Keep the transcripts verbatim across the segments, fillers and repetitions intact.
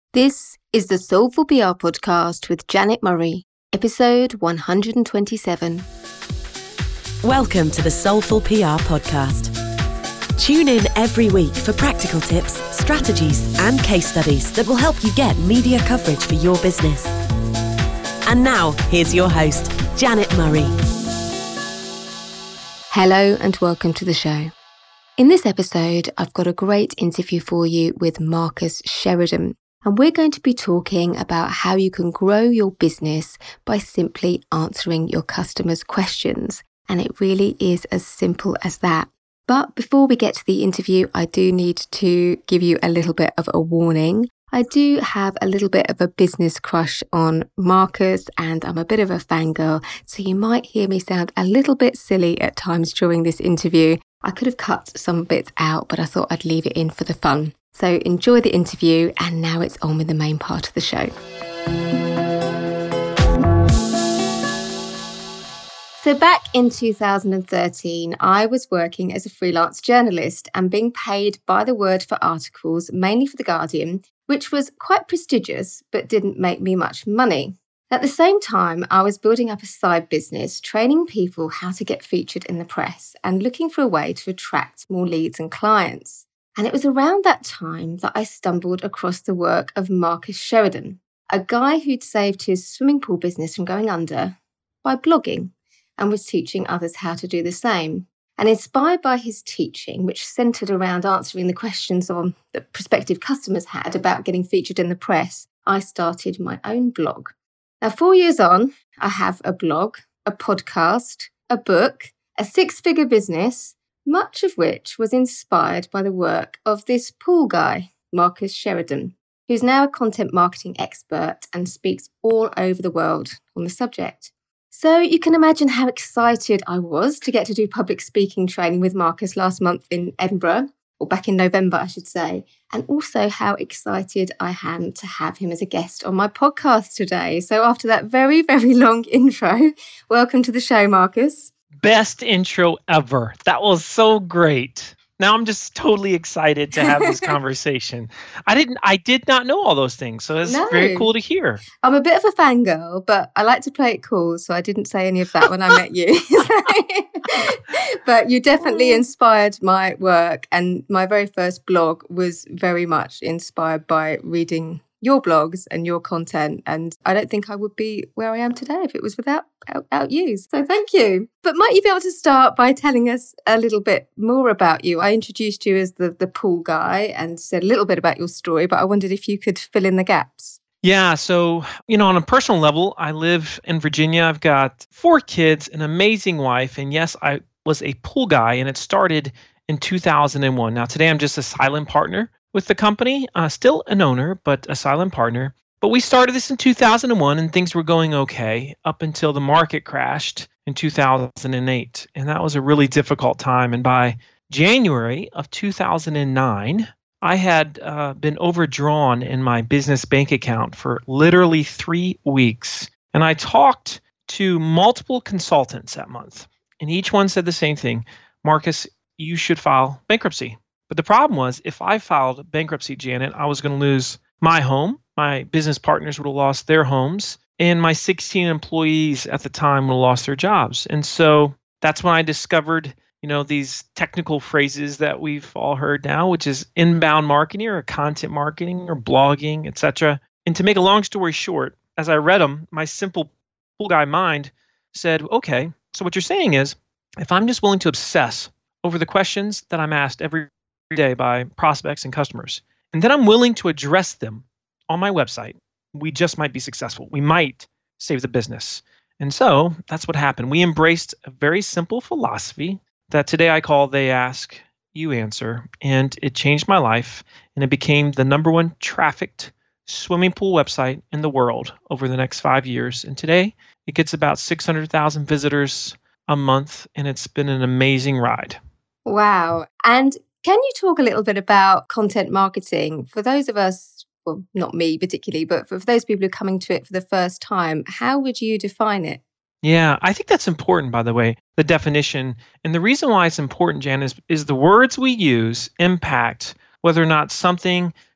This is the Soulful P R podcast with Janet Murray, episode one hundred twenty-seven. Welcome to the Soulful P R podcast. Tune in every week for practical tips, strategies, and case studies that will help you get media coverage for your business. And now, here's your host, Janet Murray. Hello and welcome to the show. In this episode, I've got a great interview for you with Marcus Sheridan. And we're going to be talking about how you can grow your business by simply answering your customers' questions. And it really is as simple as that. But before we get to the interview, I do need to give you a little bit of a warning. I do have a little bit of a business crush on Marcus, and I'm a bit of a fangirl. So you might hear me sound a little bit silly at times during this interview. I could have cut some bits out, but I thought I'd leave it in for the fun. So enjoy the interview, and now it's on with the main part of the show. So back in two thousand thirteen, I was working as a freelance journalist and being paid by the word for articles, mainly for The Guardian, which was quite prestigious, but didn't make me much money. At the same time, I was building up a side business, training people how to get featured in the press and looking for a way to attract more leads and clients. And it was around that time that I stumbled across the work of Marcus Sheridan, a guy who'd saved his swimming pool business from going under by blogging and was teaching others how to do the same. And inspired by his teaching, which centred around answering the questions on that prospective customers had about getting featured in the press, I started my own blog. Now, four years on, I have a blog, a podcast, a book, a six-figure business, much of which was inspired by the work of this pool guy, Marcus Sheridan, who's now a content marketing expert and speaks all over the world on the subject. So you can imagine how excited I was to get to do public speaking training with Marcus last month in Edinburgh, or back in November, I should say, and also how excited I am to have him as a guest on my podcast today. So after that very, very long intro, welcome to the show, Marcus. Best intro ever. That was so great. Now I'm just totally excited to have this conversation. I didn't, I did not know all those things, so it's no. very cool to hear. I'm a bit of a fangirl, but I like to play it cool, so I didn't say any of that when I met you. But you definitely inspired my work, and my very first blog was very much inspired by reading your blogs and your content. And I don't think I would be where I am today if it was without out, out you. So thank you. But might you be able to start by telling us a little bit more about you? I introduced you as the, the pool guy and said a little bit about your story, but I wondered if you could fill in the gaps. Yeah. So, you know, on a personal level, I live in Virginia. I've got four kids, an amazing wife. And yes, I was a pool guy, and it started in two thousand one. Now, today I'm just a silent partner with the company, uh, still an owner, but a silent partner. But we started this in two thousand one, and things were going okay up until the market crashed in two thousand eight. And that was a really difficult time. And by January of two thousand nine, I had uh, been overdrawn in my business bank account for literally three weeks. And I talked to multiple consultants that month, and each one said the same thing: Marcus, you should file bankruptcy. But the problem was, if I filed bankruptcy, Janet, I was going to lose my home. My business partners would have lost their homes, and my sixteen employees at the time would have lost their jobs. And so that's when I discovered, you know, these technical phrases that we've all heard now, which is inbound marketing or content marketing or blogging, et cetera. And to make a long story short, as I read them, my simple pool guy mind said, okay, so what you're saying is, if I'm just willing to obsess over the questions that I'm asked every day by prospects and customers, and then I'm willing to address them on my website, we just might be successful. We might save the business. And so that's what happened. We embraced a very simple philosophy that today I call They Ask, You Answer. And it changed my life, and it became the number one trafficked swimming pool website in the world over the next five years. And today it gets about six hundred thousand visitors a month, and it's been an amazing ride. Wow. And can you talk a little bit about content marketing for those of us, well, not me particularly, but for those people who are coming to it for the first time? How would you define it? Yeah, I think that's important, by the way, the definition. And the reason why it's important, Jan, is, is the words we use impact whether or not something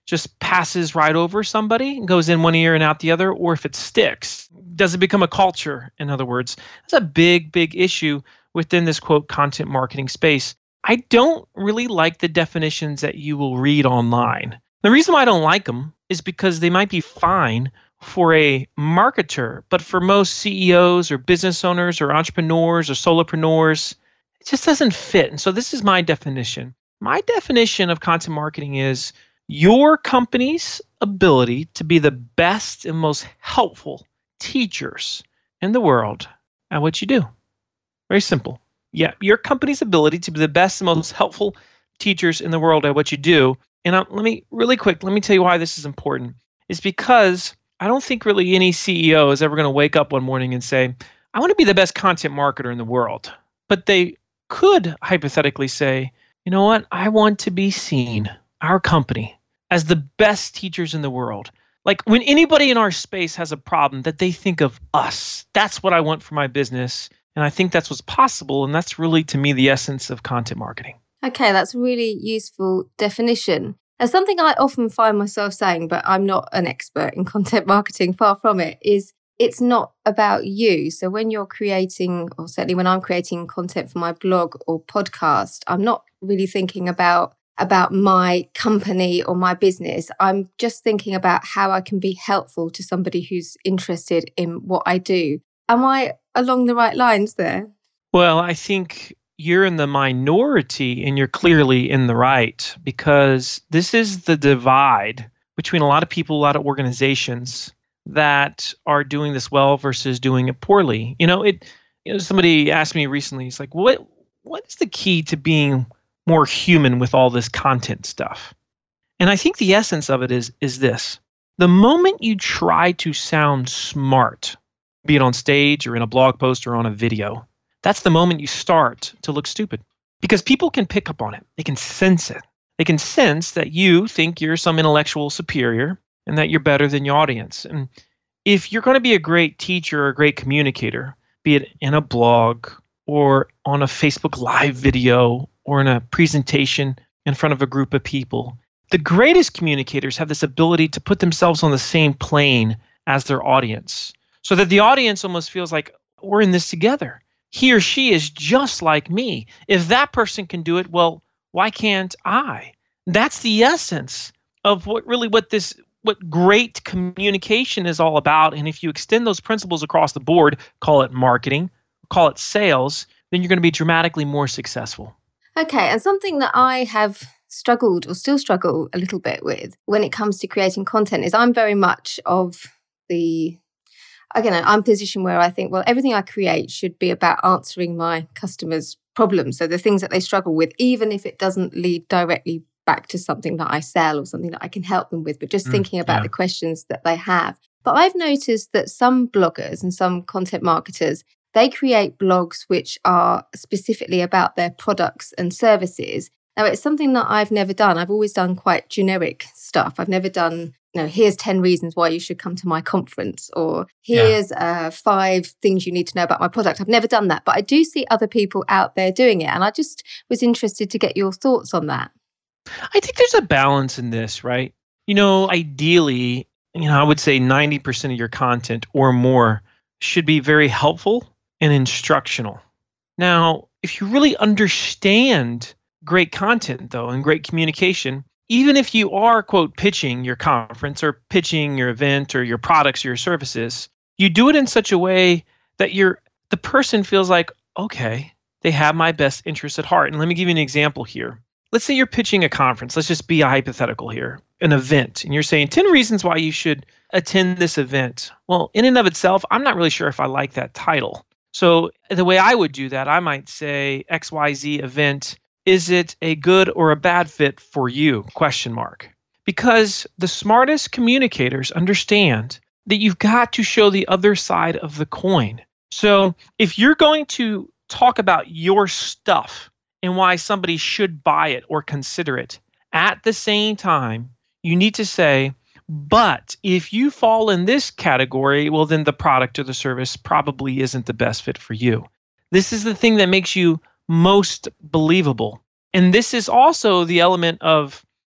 just passes right over somebody and goes in one ear and out the other, or if it sticks. Does it become a culture, in other words? That's a big, big issue within this, quote, content marketing space. I don't really like the definitions that you will read online. The reason why I don't like them is because they might be fine for a marketer, but for most C E Os or business owners or entrepreneurs or solopreneurs, it just doesn't fit. And so this is my definition. My definition of content marketing is your company's ability to be the best and most helpful teachers in the world at what you do. Very simple. Yeah, your company's ability to be the best and most helpful teachers in the world at what you do. And uh, let me, really quick, let me tell you why this is important. It's because I don't think really any C E O is ever going to wake up one morning and say, I want to be the best content marketer in the world. But they could hypothetically say, you know what? I want to be seen, our company, as the best teachers in the world. Like when anybody in our space has a problem, that they think of us. That's what I want for my business. And I think that's what's possible. And that's really, to me, the essence of content marketing. Okay, that's a really useful definition. And something I often find myself saying, but I'm not an expert in content marketing, far from it, is it's not about you. So when you're creating, or certainly when I'm creating content for my blog or podcast, I'm not really thinking about about my company or my business. I'm just thinking about how I can be helpful to somebody who's interested in what I do. Am I along the right lines there? Well, I think you're in the minority and you're clearly in the right, because this is the divide between a lot of people, a lot of organizations that are doing this well versus doing it poorly. You know, it. You know, somebody asked me recently, it's like, what what is the key to being more human with all this content stuff? And I think the essence of it is is this. The moment you try to sound smart, be it on stage or in a blog post or on a video, that's the moment you start to look stupid, because people can pick up on it. They can sense it. They can sense that you think you're some intellectual superior and that you're better than your audience. And if you're going to be a great teacher or a great communicator, be it in a blog or on a Facebook Live video or in a presentation in front of a group of people, the greatest communicators have this ability to put themselves on the same plane as their audience, so that the audience almost feels like we're in this together. He or she is just like me. If that person can do it, well, why can't I? That's the essence of what really what this what great communication is all about. And if you extend those principles across the board, call it marketing, call it sales, then you're going to be dramatically more successful. Okay, and something that I have struggled or still struggle a little bit with when it comes to creating content is I'm very much of the Again, I'm in a position where I think, well, everything I create should be about answering my customers' problems. So the things that they struggle with, even if it doesn't lead directly back to something that I sell or something that I can help them with, but just mm, thinking about yeah. the questions that they have. But I've noticed that some bloggers and some content marketers, they create blogs which are specifically about their products and services. Now, it's something that I've never done. I've always done quite generic stuff. I've never done, you know, here's ten reasons why you should come to my conference, or here's yeah. uh, five things you need to know about my product. I've never done that, but I do see other people out there doing it. And I just was interested to get your thoughts on that. I think there's a balance in this, right? You know, ideally, you know, I would say ninety percent of your content or more should be very helpful and instructional. Now, if you really understand great content, though, and great communication, even if you are, quote, pitching your conference or pitching your event or your products or your services, you do it in such a way that you're, the person feels like, okay, they have my best interests at heart. And let me give you an example here. Let's say you're pitching a conference. Let's just be a hypothetical here, an event. And you're saying ten reasons why you should attend this event. Well, in and of itself, I'm not really sure if I like that title. So the way I would do that, I might say X Y Z event. Is it a good or a bad fit for you? Question mark. Because the smartest communicators understand that you've got to show the other side of the coin. So if you're going to talk about your stuff and why somebody should buy it or consider it, at the same time, you need to say, but if you fall in this category, well, then the product or the service probably isn't the best fit for you. This is the thing that makes you most believable. And this is also the element of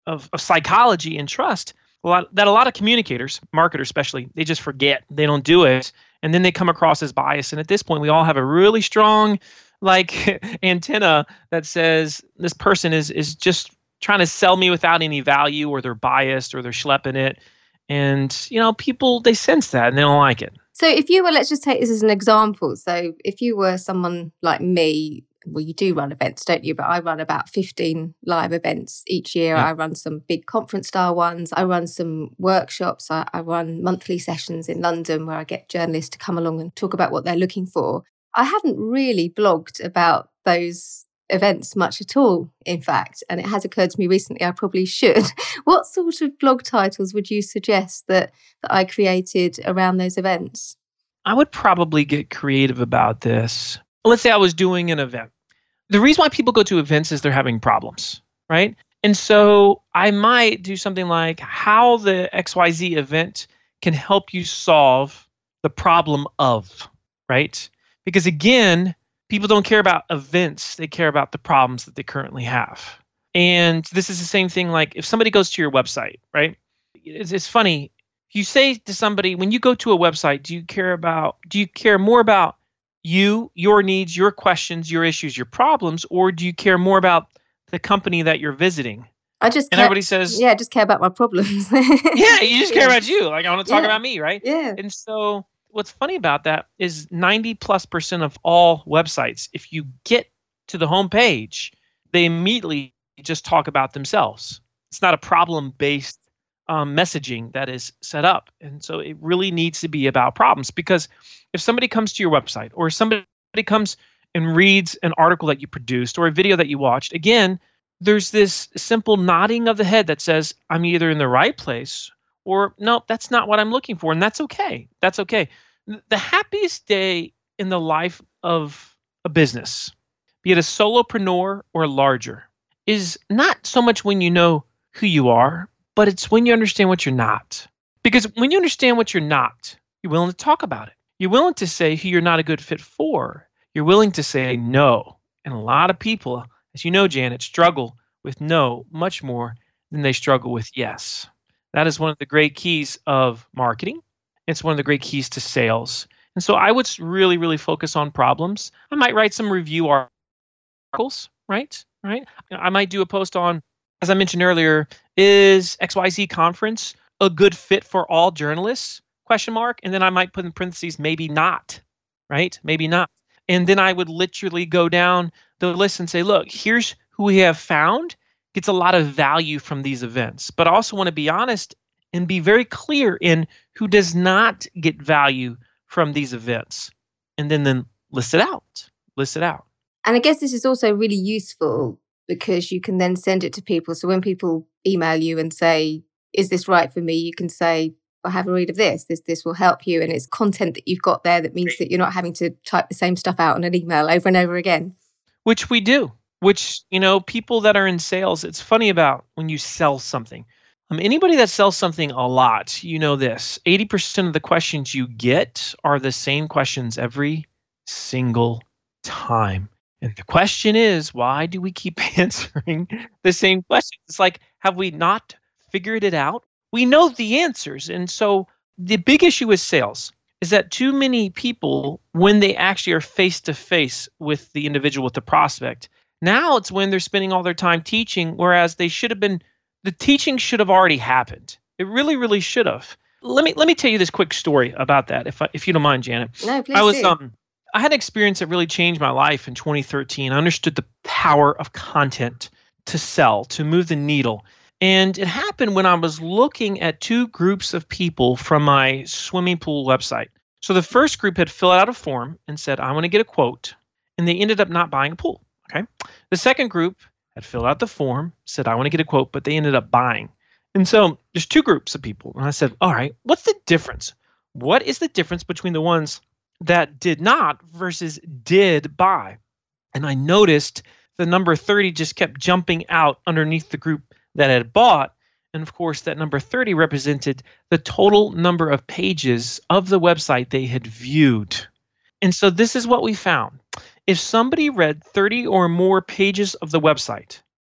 of, of psychology and trust a lot, that a lot of communicators, marketers especially, they just forget. They don't do it. And then they come across as biased. And at this point, we all have a really strong like antenna that says this person is is just trying to sell me without any value, or they're biased, or they're schlepping it. And, you know, people, they sense that and they don't like it. So if you were, let's just take this as an example. So if you were someone like me, well, you do run events, don't you? But I run about fifteen live events each year. Yeah. I run some big conference style ones. I run some workshops. I, I run monthly sessions in London where I get journalists to come along and talk about what they're looking for. I haven't really blogged about those events much at all, in fact. And it has occurred to me recently I probably should. What sort of blog titles would you suggest that, that I created around those events? I would probably get creative about this. Let's say I was doing an event. The reason why people go to events is they're having problems, right? And so I might do something like how the X Y Z event can help you solve the problem of, right? Because again, people don't care about events. They care about the problems that they currently have. And this is the same thing like if somebody goes to your website, right? It's, it's funny. You say to somebody, when you go to a website, do you care about, do you care more about you, your needs, your questions, your issues, your problems, or do you care more about the company that you're visiting? I just and care, everybody says, yeah, I just care about my problems. yeah, you just care yeah. about you. Like I want to talk yeah. about me, right? Yeah. And so what's funny about that is ninety plus percent of all websites, if you get to the homepage, they immediately just talk about themselves. It's not a problem-based um, messaging that is set up. And so it really needs to be about problems, because if somebody comes to your website or somebody comes and reads an article that you produced or a video that you watched, again, there's this simple nodding of the head that says, I'm either in the right place or no, that's not what I'm looking for. And that's okay. That's okay. The happiest day in the life of a business, be it a solopreneur or larger, is not so much when you know who you are, but it's when you understand what you're not. Because when you understand what you're not, you're willing to talk about it. You're willing to say who you're not a good fit for. You're willing to say no. And a lot of people, as you know, Janet, struggle with no much more than they struggle with yes. That is one of the great keys of marketing. It's one of the great keys to sales. And so I would really, really focus on problems. I might write some review articles, right? Right? I might do a post on, as I mentioned earlier, is X Y Z conference a good fit for all journalists? Question mark. And then I might put in parentheses, maybe not, right? Maybe not. And then I would literally go down the list and say, look, here's who we have found gets a lot of value from these events. But I also want to be honest and be very clear in who does not get value from these events. And then, then list it out. List it out. And I guess this is also really useful because you can then send it to people. So when people email you and say, is this right for me? You can say, well, have a read of this. This this will help you. And it's content that you've got there that means that you're not having to type the same stuff out on an email over and over again. Which we do. Which, you know, people that are in sales, it's funny about when you sell something. Um, anybody that sells something a lot, you know this, eighty percent of the questions you get are the same questions every single time. And the question is, why do we keep answering the same questions? It's like, have we not figured it out? We know the answers. And so the big issue with sales is that too many people, when they actually are face-to-face with the individual, with the prospect, now it's when they're spending all their time teaching, whereas they should have been, the teaching should have already happened. It really, really should have. Let me let me tell you this quick story about that, if I, if you don't mind, Janet. No, please I was do. um I had an experience that really changed my life in twenty thirteen. I understood the power of content to sell, to move the needle. And it happened when I was looking at two groups of people from my swimming pool website. So the first group had filled out a form and said, I want to get a quote. And they ended up not buying a pool. Okay. The second group had filled out the form, said, I want to get a quote, but they ended up buying. And so there's two groups of people. And I said, all right, what's the difference? What is the difference between the ones that did not versus did buy? And I noticed the number thirty just kept jumping out underneath the group that had bought. And of course, that number thirty represented the total number of pages of the website they had viewed. And so this is what we found. If somebody read thirty or more pages of the website,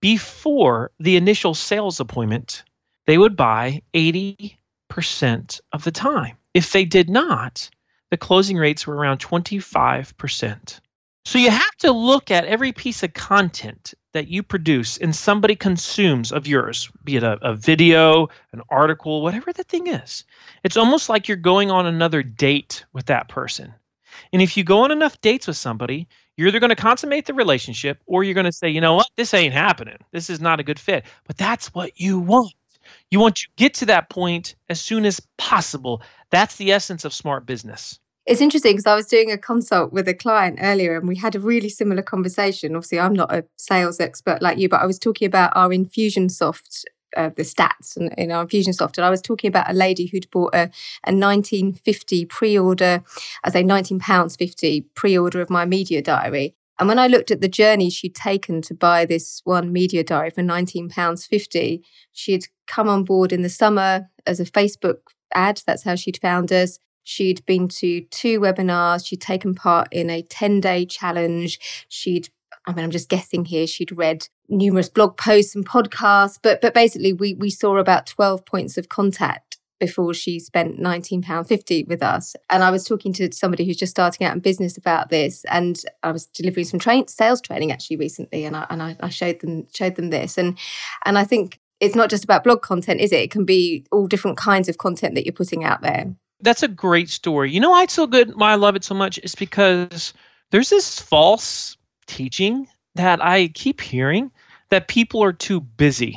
before the initial sales appointment, they would buy eighty percent of the time. If they did not, the closing rates were around twenty-five percent. So you have to look at every piece of content that you produce and somebody consumes of yours, be it a, a video, an article, whatever the thing is. It's almost like you're going on another date with that person. And if you go on enough dates with somebody, you're either going to consummate the relationship or you're going to say, you know what, this ain't happening. This is not a good fit. But that's what you want. You want to get to that point as soon as possible. That's the essence of smart business. It's interesting because I was doing a consult with a client earlier and we had a really similar conversation. Obviously, I'm not a sales expert like you, but I was talking about our Infusionsoft, uh, the stats in, in our Infusionsoft. And I was talking about a lady who'd bought a, a nineteen fifty pre-order, I say nineteen pounds fifty pre-order of my media diary. And when I looked at the journey she'd taken to buy this one media diary for nineteen pounds fifty, she'd come on board in the summer as a Facebook ad. That's how she'd found us. She'd been to two webinars. She'd taken part in a ten-day challenge. She'd, I mean, I'm just guessing here, she'd read numerous blog posts and podcasts. But but basically, we we saw about twelve points of contact before she spent nineteen pounds fifty with us. And I was talking to somebody who's just starting out in business about this. And I was delivering some train, sales training actually recently. And I and I, I showed them showed them this. And and I think it's not just about blog content, is it? It can be all different kinds of content that you're putting out there. That's a great story. You know why it's so good, why I love it so much, is because there's this false teaching that I keep hearing that people are too busy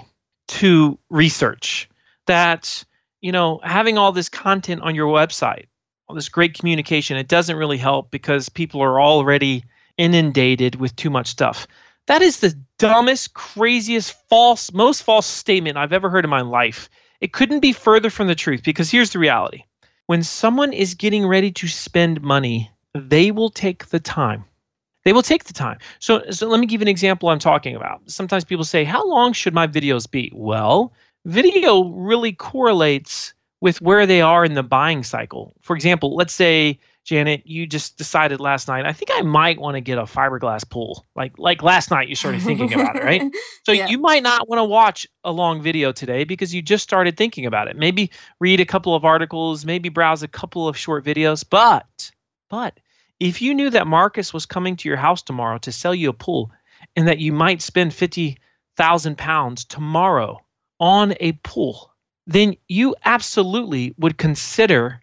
to research, that, you know, having all this content on your website, all this great communication, it doesn't really help because people are already inundated with too much stuff. That is the dumbest, craziest, false, most false statement I've ever heard in my life. It couldn't be further from the truth because here's the reality. When someone is getting ready to spend money, they will take the time. They will take the time. So, so let me give you an example I'm talking about. Sometimes people say, how long should my videos be? Well, video really correlates with where they are in the buying cycle. For example, let's say, Janet, you just decided last night, I think I might want to get a fiberglass pool. Like like last night you started thinking about it, right? So yeah. You might not want to watch a long video today because you just started thinking about it. Maybe read a couple of articles, maybe browse a couple of short videos. But, but if you knew that Marcus was coming to your house tomorrow to sell you a pool and that you might spend fifty thousand pounds tomorrow on a pool, then you absolutely would consider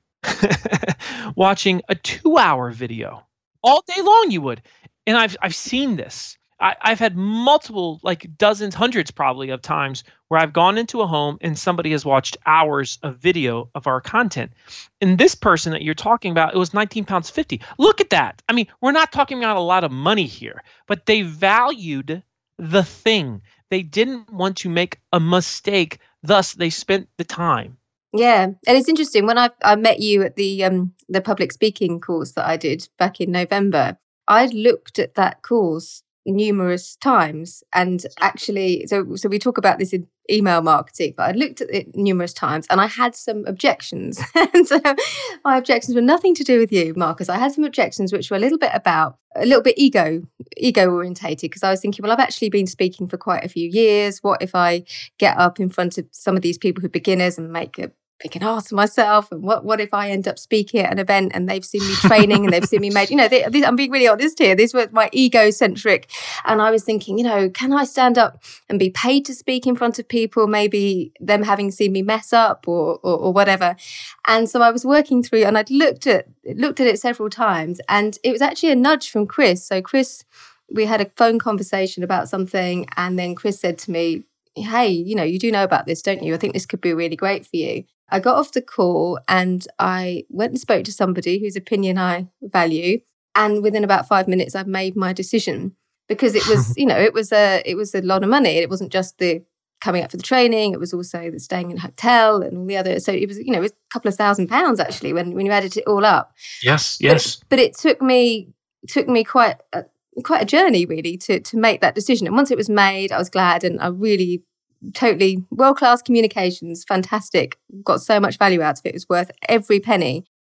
watching a two-hour video all day long. You would, and I've I've seen this. I, I've had multiple, like dozens, hundreds probably of times where I've gone into a home and somebody has watched hours of video of our content. And this person that you're talking about, it was nineteen pounds fifty. Look at that. I mean, we're not talking about a lot of money here, but they valued the thing. They didn't want to make a mistake. Thus, they spent the time. Yeah, and it's interesting. When I I met you at the um the public speaking course that I did back in November, I looked at that course numerous times, and actually, so so we talk about this in email marketing, but I looked at it numerous times, and I had some objections. And so my objections were nothing to do with you, Marcus. I had some objections which were a little bit about a little bit ego ego orientated, because I was thinking, well, I've actually been speaking for quite a few years. What if I get up in front of some of these people who are beginners and make a big an ass of myself? And what what if I end up speaking at an event and they've seen me training and they've seen me made, you know, they, they, I'm being really honest here. This was my egocentric. And I was thinking, you know, can I stand up and be paid to speak in front of people? Maybe them having seen me mess up or, or, or whatever. And so I was working through, and I'd looked at, looked at it several times, and it was actually a nudge from Chris. So Chris, we had a phone conversation about something, and then Chris said to me, hey, you know, you do know about this, don't you? I think this could be really great for you. I got off the call and I went and spoke to somebody whose opinion I value. And within about five minutes, I've made my decision, because it was, you know, it was a, it was a lot of money. It wasn't just the coming up for the training. It was also the staying in a hotel and all the other. So it was, you know, it was a couple of thousand pounds actually when, when you added it all up. Yes, yes. But, but it took me, took me quite a, quite a journey really to, to make that decision. And once it was made, I was glad, and I really totally world-class communications, fantastic, got so much value out of it. It was worth every penny.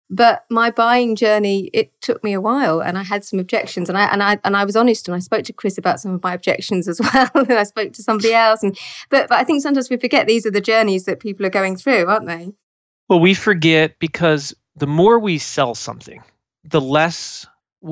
But my buying journey, it took me a while, and I had some objections, and I and I and I was honest, and I spoke to Chris about some of my objections as well. And I spoke to somebody else, and but but I think sometimes we forget these are the journeys that people are going through, aren't they? Well, we forget because the more we sell something, the less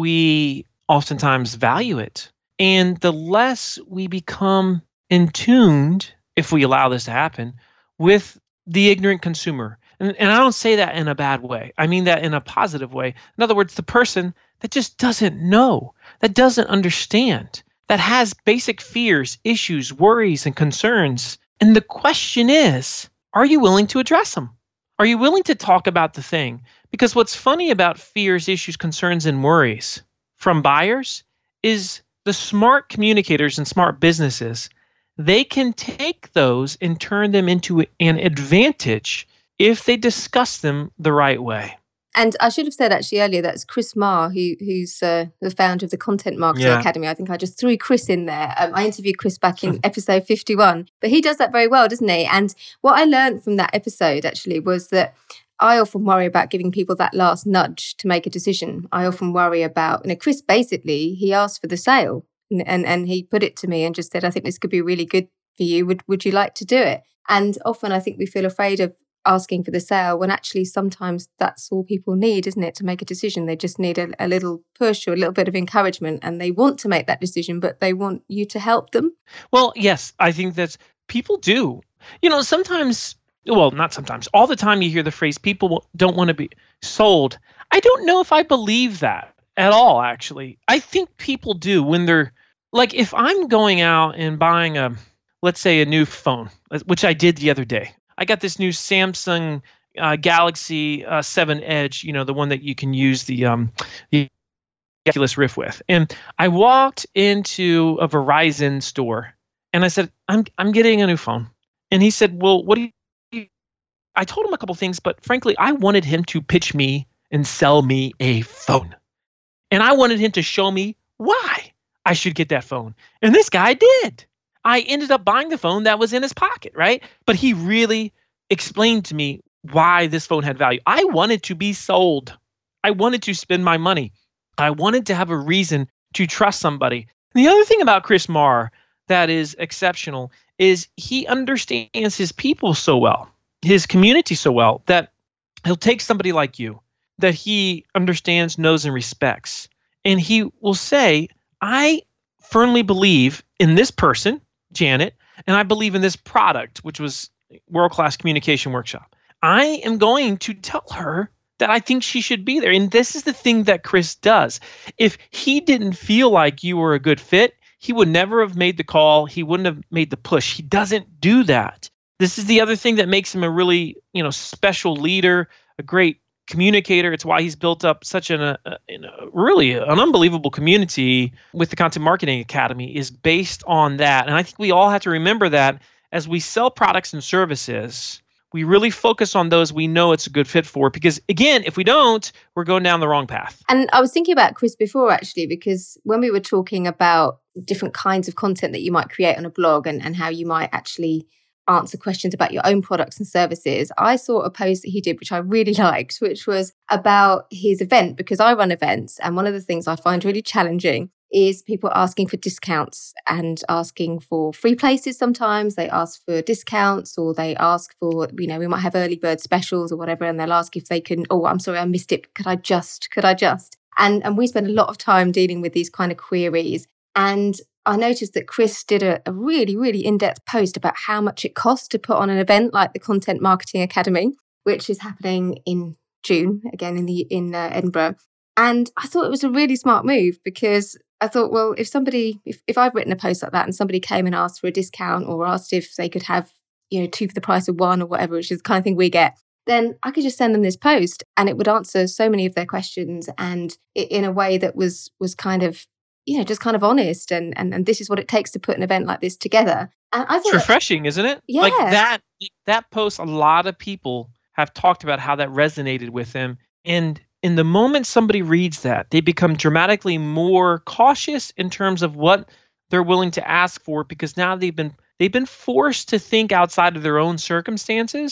we oftentimes value it, and the less we become in tuned, if we allow this to happen, with the ignorant consumer. And, and I don't say that in a bad way. I mean that in a positive way. In other words, the person that just doesn't know, that doesn't understand, that has basic fears, issues, worries, and concerns. And the question is, are you willing to address them? Are you willing to talk about the thing? Because what's funny about fears, issues, concerns, and worries from buyers is the smart communicators and smart businesses, they can take those and turn them into an advantage if they discuss them the right way. And I should have said actually earlier, that's Chris Marr, who, who's uh, the founder of the Content Marketing Yeah. Academy. I think I just threw Chris in there. Um, I interviewed Chris back in episode fifty-one, but he does that very well, doesn't he? And what I learned from that episode actually was that I often worry about giving people that last nudge to make a decision. I often worry about, you know, Chris basically, he asked for the sale and, and, and he put it to me and just said, I think this could be really good for you. Would, would you like to do it? And often I think we feel afraid of asking for the sale when actually sometimes that's all people need, isn't it, to make a decision. They just need a, a little push or a little bit of encouragement, and they want to make that decision, but they want you to help them. Well, yes, I think that's people do. You know, sometimes, well, not sometimes, all the time you hear the phrase, people don't want to be sold. I don't know if I believe that at all, actually. I think people do when they're, like, if I'm going out and buying a, let's say a new phone, which I did the other day. I got this new Samsung uh, Galaxy uh, seven Edge, you know, the one that you can use the um, the Oculus Rift with. And I walked into a Verizon store and I said, I'm I'm getting a new phone. And he said, well, what do you, I told him a couple things, but frankly, I wanted him to pitch me and sell me a phone. And I wanted him to show me why I should get that phone. And this guy did. I ended up buying the phone that was in his pocket, right? But he really explained to me why this phone had value. I wanted to be sold. I wanted to spend my money. I wanted to have a reason to trust somebody. And the other thing about Chris Marr that is exceptional is he understands his people so well, his community so well, that he'll take somebody like you that he understands, knows, and respects. And he will say, I firmly believe in this person, Janet, and I believe in this product, which was World-Class Communication Workshop. I am going to tell her that I think she should be there. And this is the thing that Chris does. If he didn't feel like you were a good fit, he would never have made the call. He wouldn't have made the push. He doesn't do that. This is the other thing that makes him a really, you know, special leader, a great communicator. It's why he's built up such an, a, a, a really an unbelievable community with the Content Marketing Academy is based on that. And I think we all have to remember that as we sell products and services, we really focus on those we know it's a good fit for. Because again, if we don't, we're going down the wrong path. And I was thinking about Chris before, actually, because when we were talking about different kinds of content that you might create on a blog and, and how you might actually answer questions about your own products and services, I saw a post that he did, which I really liked, which was about his event, because I run events. And one of the things I find really challenging is people asking for discounts and asking for free places. Sometimes they ask for discounts, or they ask for, you know, we might have early bird specials or whatever, and they'll ask if they can, oh, I'm sorry, I missed it. Could I just, could I just? And, and we spend a lot of time dealing with these kind of queries. And I noticed that Chris did a, a really, really in-depth post about how much it costs to put on an event like the Content Marketing Academy, which is happening in June, again in the in uh, Edinburgh. And I thought it was a really smart move, because I thought, well, if somebody, if, if I've written a post like that and somebody came and asked for a discount or asked if they could have, you know, two for the price of one or whatever, which is the kind of thing we get, then I could just send them this post and it would answer so many of their questions, and it, in a way that was was kind of, you know, just kind of honest, and, and and this is what it takes to put an event like this together. And I thought, it's refreshing, isn't it? Yeah. Like that, that post, a lot of people have talked about how that resonated with them. And in the moment somebody reads that, they become dramatically more cautious in terms of what they're willing to ask for, because now they've been they've been forced to think outside of their own circumstances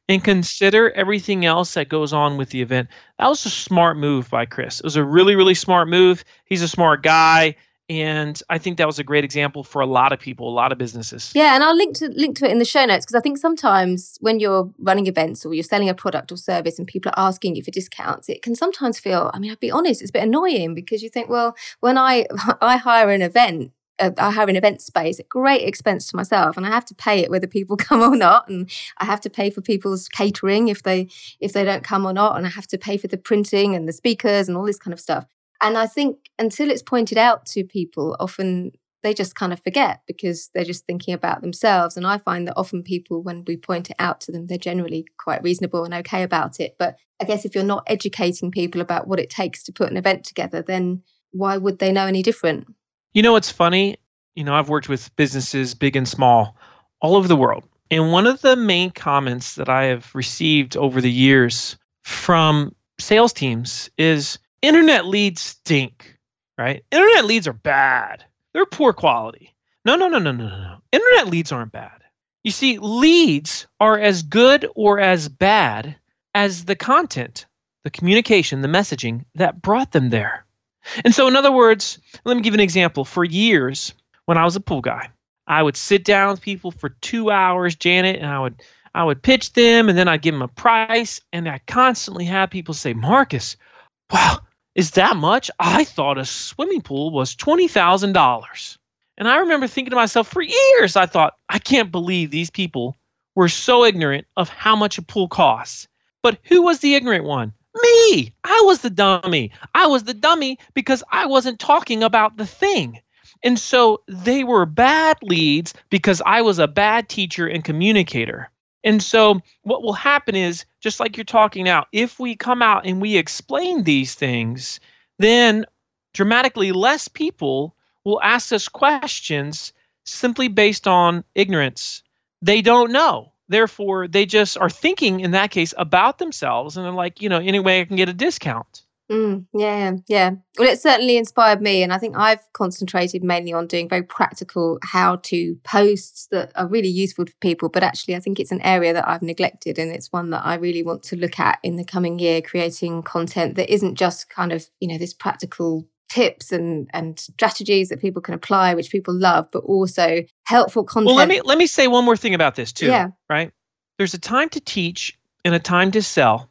and consider everything else that goes on with the event. That was a smart move by Chris. It was a really, really smart move. He's a smart guy. And I think that was a great example for a lot of people, a lot of businesses. Yeah, and I'll link to link to it in the show notes, because I think sometimes when you're running events or you're selling a product or service and people are asking you for discounts, it can sometimes feel, I mean, I'll be honest, it's a bit annoying, because you think, well, when I I hire an event, uh, I hire an event space at great expense to myself, and I have to pay it whether people come or not, and I have to pay for people's catering if they if they don't come or not, and I have to pay for the printing and the speakers and all this kind of stuff. And I think until it's pointed out to people, often they just kind of forget, because they're just thinking about themselves. And I find that often people, when we point it out to them, they're generally quite reasonable and okay about it. But I guess if you're not educating people about what it takes to put an event together, then why would they know any different? You know, what's funny? You know, I've worked with businesses, big and small, all over the world. And one of the main comments that I have received over the years from sales teams is, internet leads stink, right? Internet leads are bad. They're poor quality. No, no, no, no, no, no. Internet leads aren't bad. You see, leads are as good or as bad as the content, the communication, the messaging that brought them there. And so, in other words, let me give an example. For years, when I was a pool guy, I would sit down with people for two hours, Janet, and I would I would pitch them, and then I'd give them a price, and I constantly have people say, Marcus, wow, is that much? I thought a swimming pool was twenty thousand dollars. And I remember thinking to myself for years, I thought, I can't believe these people were so ignorant of how much a pool costs. But who was the ignorant one? Me. I was the dummy. I was the dummy because I wasn't talking about the thing. And so they were bad leads because I was a bad teacher and communicator. And so what will happen is, just like you're talking now, if we come out and we explain these things, then dramatically less people will ask us questions simply based on ignorance. They don't know. Therefore, they just are thinking, in that case, about themselves. And they're like, you know, any way I can get a discount. Mm, yeah, yeah. Well, it certainly inspired me. And I think I've concentrated mainly on doing very practical how-to posts that are really useful for people. But actually, I think it's an area that I've neglected. And it's one that I really want to look at in the coming year, creating content that isn't just kind of, you know, this practical tips and, and strategies that people can apply, which people love, but also helpful content. Well, let me let me say one more thing about this too, yeah. right? There's a time to teach and a time to sell.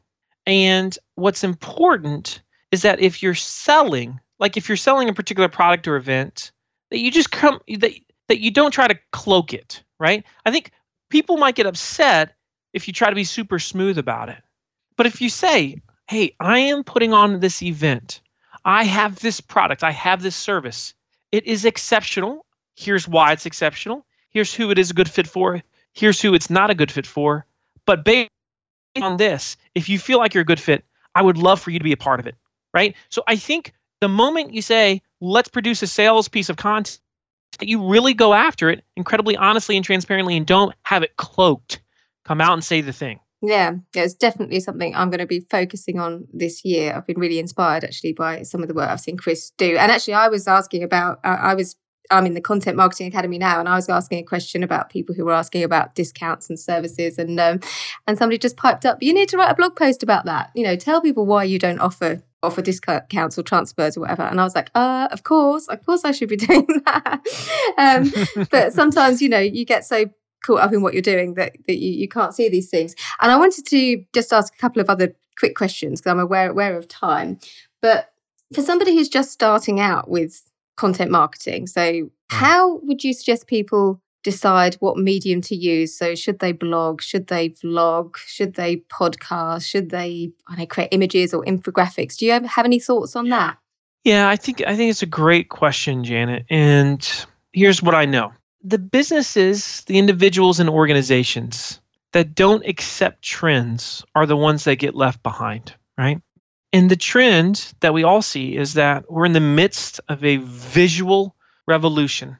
And what's important is that if you're selling, like if you're selling a particular product or event, that you just come, that, that you don't try to cloak it, right? I think people might get upset if you try to be super smooth about it. But if you say, hey, I am putting on this event, I have this product, I have this service, it is exceptional. Here's why it's exceptional. Here's who it is a good fit for. Here's who it's not a good fit for. But based on this, if you feel like you're a good fit, I would love for you to be a part of it. Right? So I think the moment you say, let's produce a sales piece of content, you really go after it incredibly honestly and transparently and don't have it cloaked. Come out and say the thing. Yeah, yeah, it's definitely something I'm going to be focusing on this year. I've been really inspired actually by some of the work I've seen Chris do. And actually I was asking about, uh, I was, I'm in the Content Marketing Academy now, and I was asking a question about people who were asking about discounts and services. And um, and somebody just piped up, you need to write a blog post about that. You know, tell people why you don't offer offer discounts or transfers or whatever. And I was like, uh, of course, of course I should be doing that. um, but sometimes, you know, you get so caught up in what you're doing that, that you, you can't see these things. And I wanted to just ask a couple of other quick questions because I'm aware, aware of time. But for somebody who's just starting out with content marketing, so how would you suggest people decide what medium to use? So should they blog? Should they vlog? Should they podcast? Should they, I don't know, create images or infographics? Do you ever have any thoughts on that? Yeah, I think I think it's a great question, Janet. And here's what I know. The businesses, the individuals and organizations that don't accept trends are the ones that get left behind, right? And the trend that we all see is that we're in the midst of a visual revolution.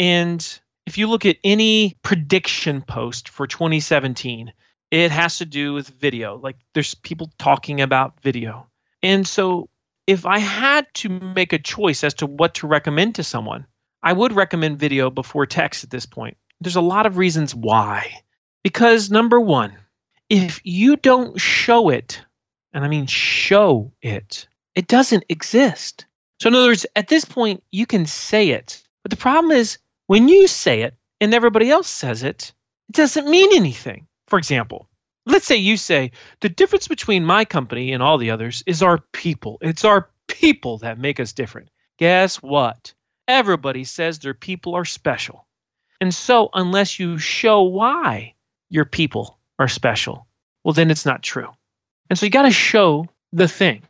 And if you look at any prediction post for twenty seventeen, it has to do with video. Like there's people talking about video. And so if I had to make a choice as to what to recommend to someone, I would recommend video before text at this point. There's a lot of reasons why. Because number one, if you don't show it, and I mean show it, it doesn't exist. So in other words, at this point, you can say it. But the problem is when you say it and everybody else says it, it doesn't mean anything. For example, let's say you say, the difference between my company and all the others is our people. It's our people that make us different. Guess what? Everybody says their people are special. And so unless you show why your people are special, well, then it's not true. And so you got to show the thing.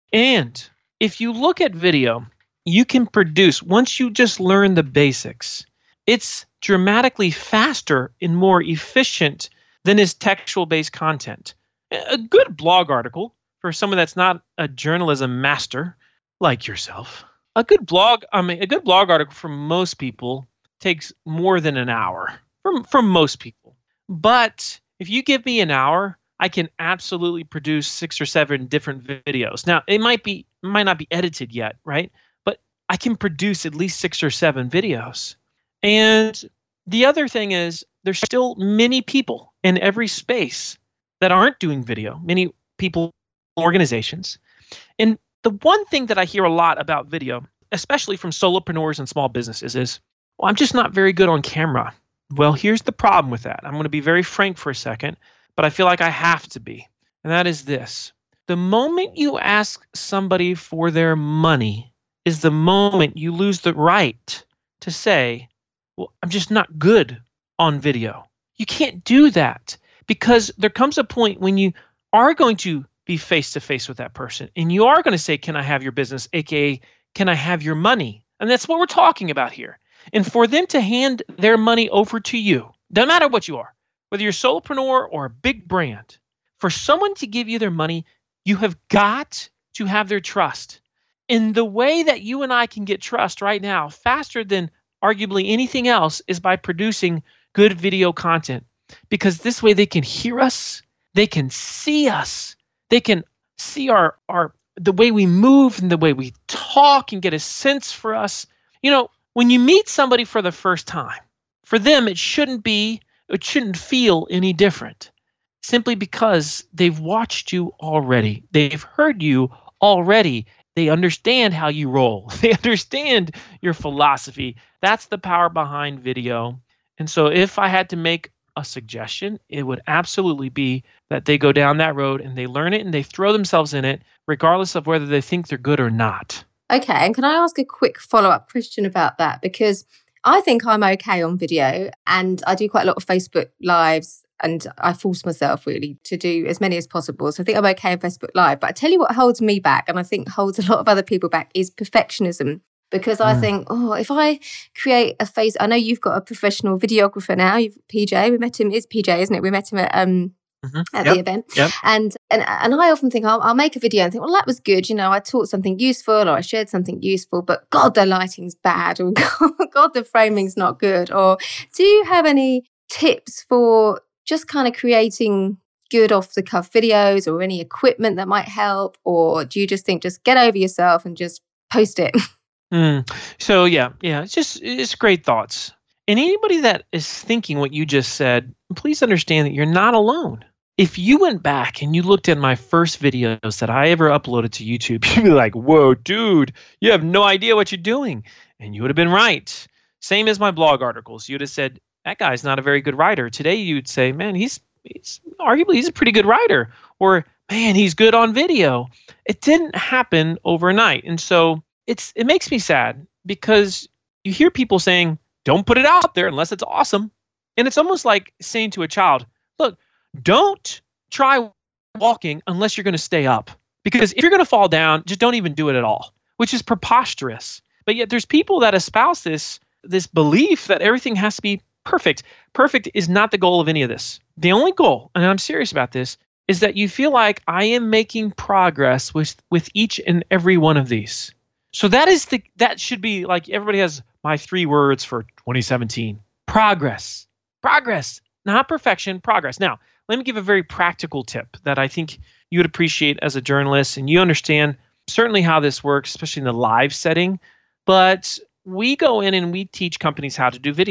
And if you look at video, you can produce, once you just learn the basics, it's dramatically faster and more efficient than is textual-based content. A good blog article for someone that's not a journalism master like yourself, a good blog, I mean, a good blog article for most people takes more than an hour from, from most people. But if you give me an hour, I can absolutely produce six or seven different videos. Now, it might be might not be edited yet, right? But I can produce at least six or seven videos. And the other thing is there's still many people in every space that aren't doing video, many people, organizations. And the one thing that I hear a lot about video, especially from solopreneurs and small businesses, is, well, I'm just not very good on camera. Well, here's the problem with that. I'm going to be very frank for a second, but I feel like I have to be. And that is this. The moment you ask somebody for their money is the moment you lose the right to say, well, I'm just not good on video. You can't do that because there comes a point when you are going to be face-to-face with that person and you are going to say, can I have your business, aka can I have your money? And that's what we're talking about here. And for them to hand their money over to you, no matter what you are, whether you're a solopreneur or a big brand, for someone to give you their money, you have got to have their trust. And the way that you and I can get trust right now, faster than arguably anything else, is by producing good video content. Because this way they can hear us, they can see us, they can see our, our the way we move and the way we talk and get a sense for us. You know, when you meet somebody for the first time, for them it shouldn't be, it shouldn't feel any different. Simply because they've watched you already. They've heard you already. They understand how you roll. They understand your philosophy. That's the power behind video. And so if I had to make a suggestion, it would absolutely be that they go down that road and they learn it and they throw themselves in it, regardless of whether they think they're good or not. Okay. And can I ask a quick follow-up question about that? Because I think I'm okay on video and I do quite a lot of Facebook Lives. And I force myself really to do as many as possible. So I think I'm okay on Facebook Live. But I tell you what holds me back, and I think holds a lot of other people back, is perfectionism. Because I mm. think, oh, if I create a face, I know you've got a professional videographer now. You've P J. We met him. It's P J, isn't it? We met him at um mm-hmm. at yep. the event. Yep. And and and I often think I'll, I'll make a video and think, well, that was good. You know, I taught something useful or I shared something useful. But God, the lighting's bad, or God, God the framing's not good. Or do you have any tips for just kind of creating good off-the-cuff videos or any equipment that might help? Or do you just think just get over yourself and just post it? Mm. So, yeah, yeah, it's just it's great thoughts. And anybody that is thinking what you just said, please understand that you're not alone. If you went back and you looked at my first videos that I ever uploaded to YouTube, you'd be like, whoa, dude, you have no idea what you're doing. And you would have been right. Same as my blog articles. You'd have said, that guy's not a very good writer. Today you'd say, man, he's, he's arguably he's a pretty good writer. Or, man, he's good on video. It didn't happen overnight. And so it's it makes me sad because you hear people saying, don't put it out there unless it's awesome. And it's almost like saying to a child, look, don't try walking unless you're going to stay up. Because if you're going to fall down, just don't even do it at all, which is preposterous. But yet there's people that espouse this, this belief that everything has to be perfect. Perfect is not the goal of any of this. The only goal, and I'm serious about this, is that you feel like I am making progress with, with each and every one of these. So that is the that should be like everybody has my three words for twenty seventeen. Progress. Progress. Not perfection, progress. Now, let me give a very practical tip that I think you would appreciate as a journalist, and you understand certainly how this works, especially in the live setting. But we go in and we teach companies how to do video.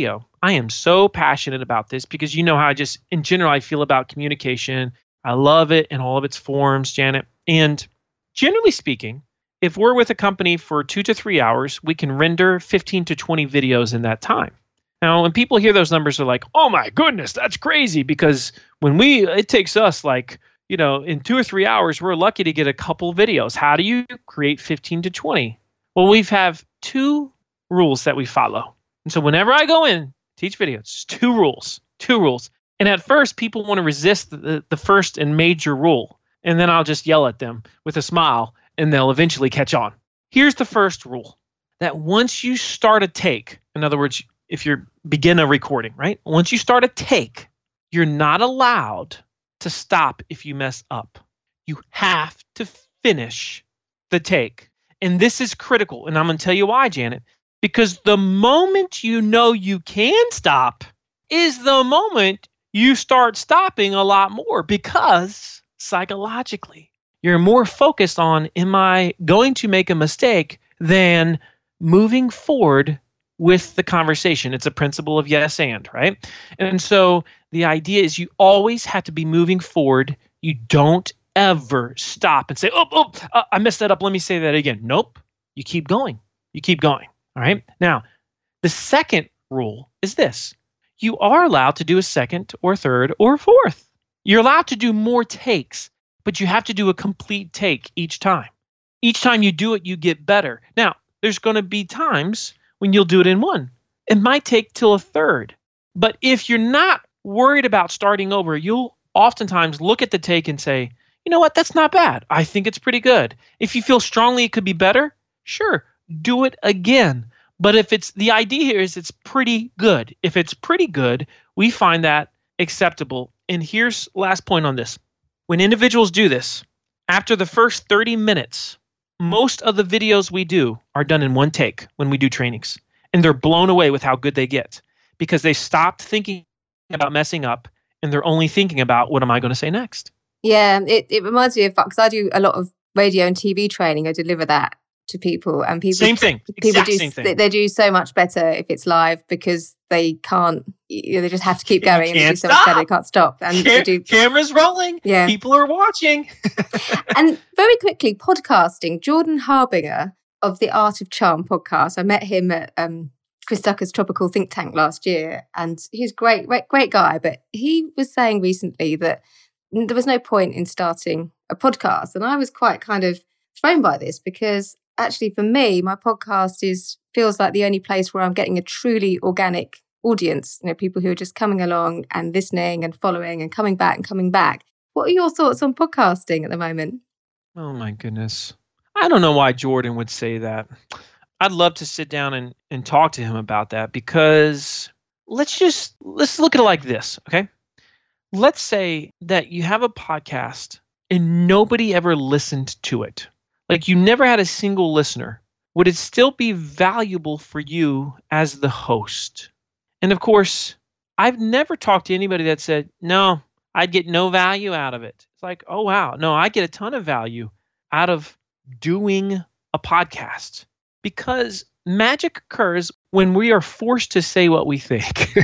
I am so passionate about this because you know how I just, in general, I feel about communication. I love it in all of its forms, Janet. And generally speaking, if we're with a company for two to three hours, we can render fifteen to twenty videos in that time. Now, when people hear those numbers, they're like, oh my goodness, that's crazy. Because when we, it takes us like, you know, in two or three hours, we're lucky to get a couple videos. How do you create fifteen to twenty? Well, we have two rules that we follow. And so whenever I go in, teach videos, two rules, two rules. And at first, people want to resist the, the first and major rule. And then I'll just yell at them with a smile, and they'll eventually catch on. Here's the first rule, that once you start a take, in other words, if you begin a recording, right? Once you start a take, you're not allowed to stop if you mess up. You have to finish the take. And this is critical. And I'm going to tell you why, Janet. Because the moment you know you can stop is the moment you start stopping a lot more, because psychologically, you're more focused on, am I going to make a mistake, than moving forward with the conversation. It's a principle of yes and, right? And so the idea is you always have to be moving forward. You don't ever stop and say, oh, oh, uh, I messed that up. Let me say that again. Nope. You keep going. You keep going. All right. Now, the second rule is this. You are allowed to do a second or third or fourth. You're allowed to do more takes, but you have to do a complete take each time. Each time you do it, you get better. Now, there's going to be times when you'll do it in one. It might take till a third. But if you're not worried about starting over, you'll oftentimes look at the take and say, you know what, that's not bad. I think it's pretty good. If you feel strongly it could be better, sure, do it again. But if it's, the idea here is it's pretty good. If it's pretty good, we find that acceptable. And here's last point on this. When individuals do this, after the first thirty minutes, most of the videos we do are done in one take when we do trainings. And they're blown away with how good they get because they stopped thinking about messing up and they're only thinking about, what am I going to say next? Yeah, it, it reminds me of, because I do a lot of radio and T V training. I deliver that to people, and people same thing. People exact do same thing. They, they do so much better if it's live because they can't. You know, they just have to keep going. And they do so much better. They can't stop. And Cam- they do, cameras rolling. Yeah, people are watching. And very quickly, podcasting. Jordan Harbinger of the Art of Charm podcast. I met him at um, Chris Ducker's Tropical Think Tank last year, and he's great, great, great guy. But he was saying recently that there was no point in starting a podcast, and I was quite kind of thrown by this because actually, for me, my podcast is feels like the only place where I'm getting a truly organic audience. You know, people who are just coming along and listening and following and coming back and coming back. What are your thoughts on podcasting at the moment? Oh my goodness. I don't know why Jordan would say that. I'd love to sit down and, and talk to him about that because let's just, let's look at it like this, okay? Let's say that you have a podcast and nobody ever listened to it. Like you never had a single listener. Would it still be valuable for you as the host? And of course, I've never talked to anybody that said, no, I'd get no value out of it. It's like, oh, wow. No, I get a ton of value out of doing a podcast because magic occurs when we are forced to say what we think.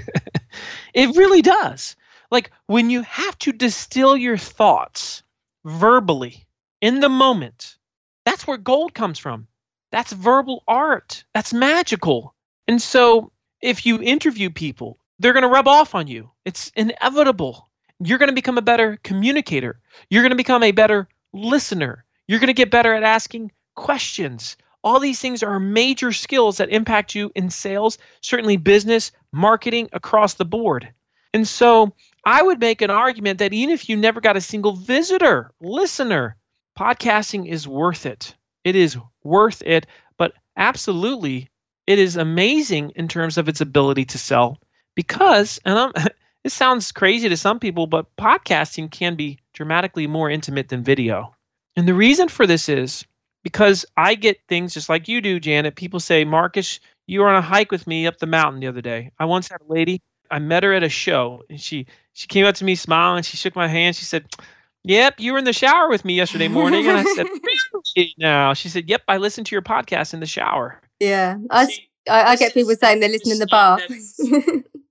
It really does. Like when you have to distill your thoughts verbally in the moment, that's where gold comes from. That's verbal art. That's magical. And so if you interview people, they're going to rub off on you. It's inevitable. You're going to become a better communicator. You're going to become a better listener. You're going to get better at asking questions. All these things are major skills that impact you in sales, certainly business, marketing, across the board. And so I would make an argument that even if you never got a single visitor, listener, podcasting is worth it. It is worth it, but absolutely, it is amazing in terms of its ability to sell because, and I'm, it sounds crazy to some people, but podcasting can be dramatically more intimate than video. And the reason for this is because I get things just like you do, Janet. People say, Marcus, you were on a hike with me up the mountain the other day. I once had a lady, I met her at a show, and she, she came up to me smiling. She shook my hand. She said, yep, you were in the shower with me yesterday morning. And I said, really? No. She said, yep, I listened to your podcast in the shower. Yeah. I, I, I get people saying they listen in the bath.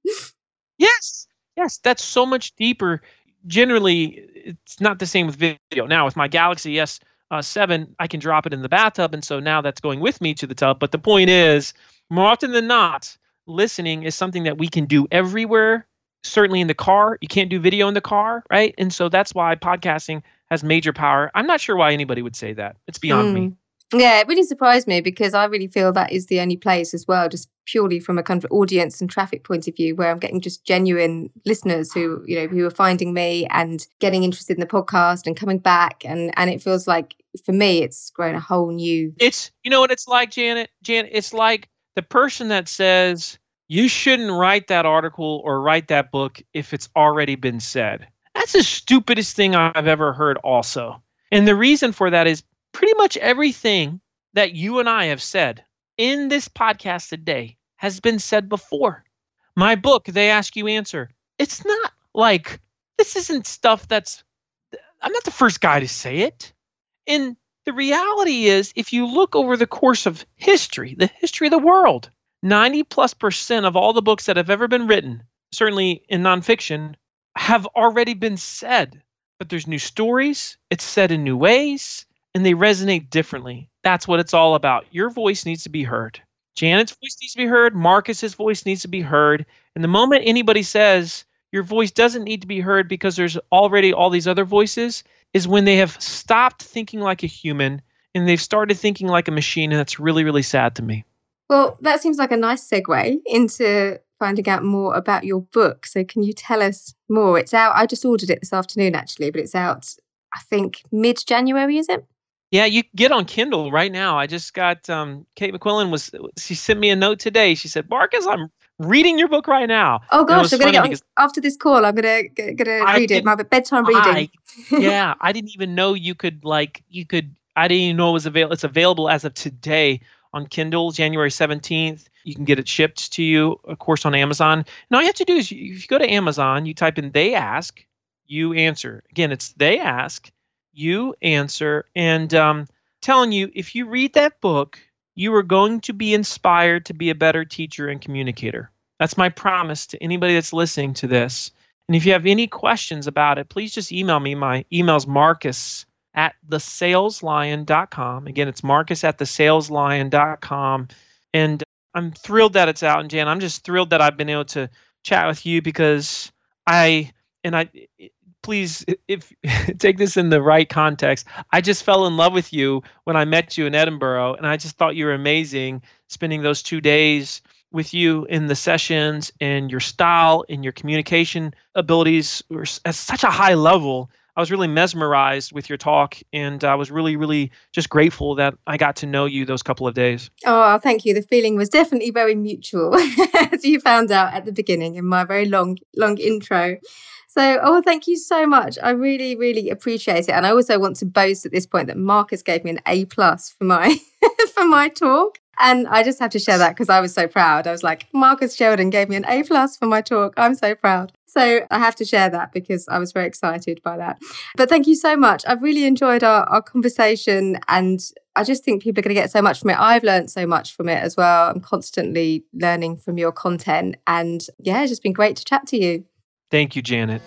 Yes. Yes. That's so much deeper. Generally, it's not the same with video. Now, with my Galaxy S seven, I can drop it in the bathtub. And so now that's going with me to the tub. But the point is, more often than not, listening is something that we can do everywhere. Certainly in the car. You can't do video in the car, right? And so that's why podcasting has major power. I'm not sure why anybody would say that. It's beyond mm. me. Yeah, it really surprised me because I really feel that is the only place as well, just purely from a kind of audience and traffic point of view, where I'm getting just genuine listeners who, you know, who are finding me and getting interested in the podcast and coming back. And, and it feels like, for me, it's grown a whole new... It's, you know what it's like, Janet? Janet, it's like the person that says, you shouldn't write that article or write that book if it's already been said. That's the stupidest thing I've ever heard also. And the reason for that is pretty much everything that you and I have said in this podcast today has been said before. My book, They Ask You Answer. It's not like, this isn't stuff that's, I'm not the first guy to say it. And the reality is, if you look over the course of history, the history of the world, ninety plus percent of all the books that have ever been written, certainly in nonfiction, have already been said. But there's new stories, it's said in new ways, and they resonate differently. That's what it's all about. Your voice needs to be heard. Janet's voice needs to be heard. Marcus's voice needs to be heard. And the moment anybody says your voice doesn't need to be heard because there's already all these other voices, is when they have stopped thinking like a human and they've started thinking like a machine. And that's really, really sad to me. Well, that seems like a nice segue into finding out more about your book. So can you tell us more? It's out. I just ordered it this afternoon, actually, but it's out, I think, mid-January, is it? Yeah, you can get on Kindle right now. I just got, um, Kate McQuillan was, she sent me a note today. She said, Marcus, I'm reading your book right now. Oh gosh, I'm going to get on, after this call, I'm going to gonna read it, my bedtime reading. I, yeah, I didn't even know you could like, you could, I didn't even know it was available. It's available as of today on Kindle, January seventeenth. You can get it shipped to you, of course, on Amazon. And all you have to do is, if you go to Amazon, you type in They Ask, You Answer. Again, it's They Ask, You Answer. And um, telling you, if you read that book, you are going to be inspired to be a better teacher and communicator. That's my promise to anybody that's listening to this. And if you have any questions about it, please just email me. My email is Marcus at the sales lion dot com. Again, it's Marcus at the sales lion dot com. And I'm thrilled that it's out. And Jan, I'm just thrilled that I've been able to chat with you because I, and I, please, if take this in the right context, I just fell in love with you when I met you in Edinburgh. And I just thought you were amazing spending those two days with you in the sessions, and your style and your communication abilities were at such a high level. I was really mesmerized with your talk, and I was really, really just grateful that I got to know you those couple of days. Oh, thank you. The feeling was definitely very mutual, as you found out at the beginning in my very long, long intro. So, oh, thank you so much. I really, really appreciate it. And I also want to boast at this point that Marcus gave me an A plus for my for my talk. And I just have to share that because I was so proud. I was like, Marcus Sheldon gave me an A plus for my talk. I'm so proud. So I have to share that because I was very excited by that. But thank you so much. I've really enjoyed our, our conversation, and I just think people are going to get so much from it. I've learned so much from it as well. I'm constantly learning from your content. And yeah, it's just been great to chat to you. Thank you, Janet.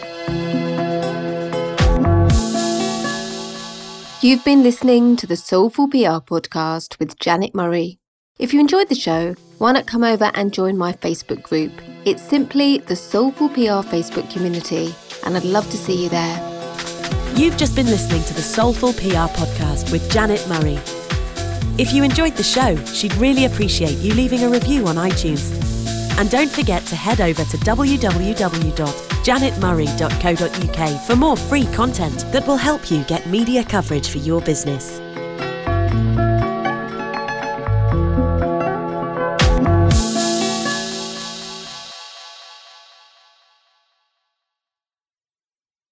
You've been listening to the Soulful P R podcast with Janet Murray. If you enjoyed the show, why not come over and join my Facebook group? It's simply the Soulful P R Facebook community, and I'd love to see you there. You've just been listening to the Soulful P R podcast with Janet Murray. If you enjoyed the show, she'd really appreciate you leaving a review on iTunes. And don't forget to head over to w w w dot janet murray dot co dot u k for more free content that will help you get media coverage for your business.